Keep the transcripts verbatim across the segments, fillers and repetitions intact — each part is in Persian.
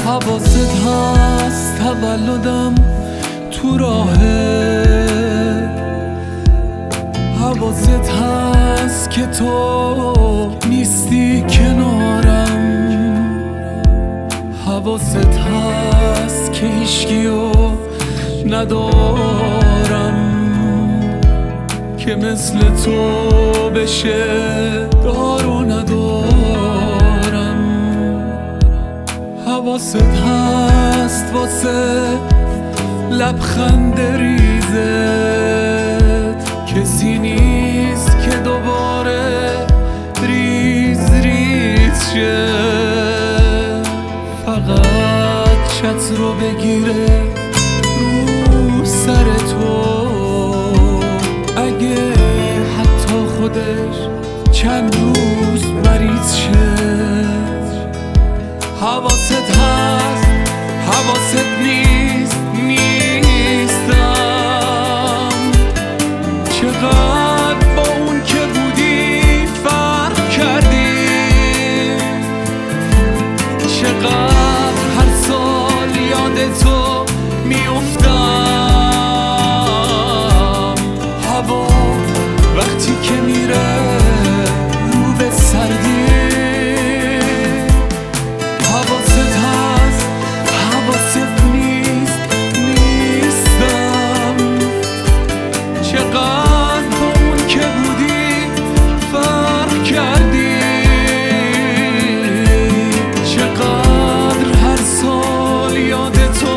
حواست هست تولدم تو راهه، حواست هست که تو نیستی کنارم، حواست هست که هیچکیو ندارم که مثل تو بشه دارو ندارم. حواست هست واسه لبخند ریزت، کسی نیست که دوباره ریز ریز شه، فقط چت رو بگیره رو سر تو، اگه حتی خودش چند روز مریض شه. حواست هست حواست نیست نیستم، چقدر با اون که بودی فرق کردی، چقدر هر سال یاد تو میافتم. هوا وقتی که میره رو به سردی، حواست هست حواست نیست نیستم، چقدر با اون که بودی فرق کردی، چقدر هر سال یاد تو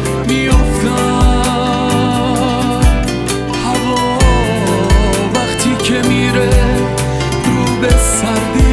میافتم. هوا وقتی که میره رو به سردی،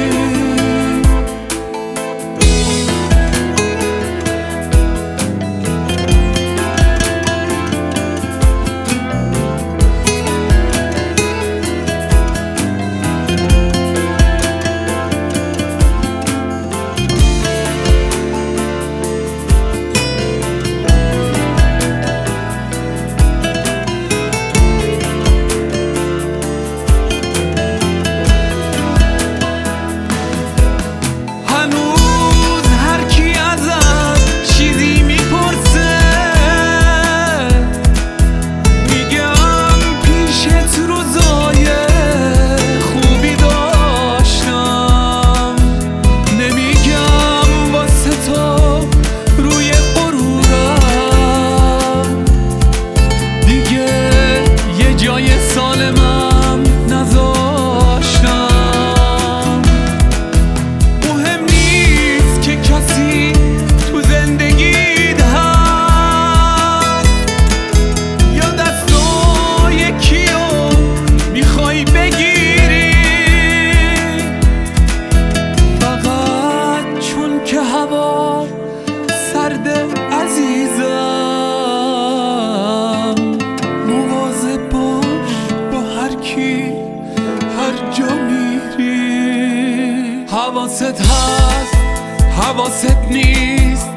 عزیزم مواظب باش با هر کی هر جا میری. حواست هست حواست نیست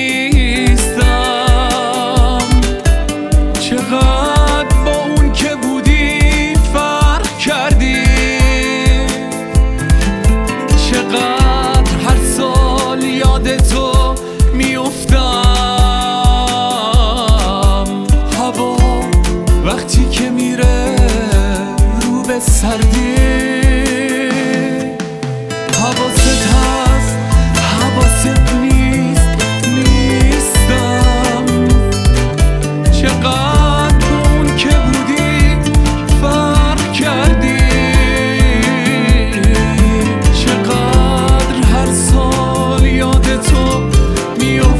نیستم، چقدر با اون که بودی فرق کردی، چقدر هر سال یاد تو میافتم. هوا وقتی که میره رو به سردی، حواست هست حواست نیست نیستم، چقدر اون که بودی فرق کردی، چقدر هر سال یاد تو میافتم.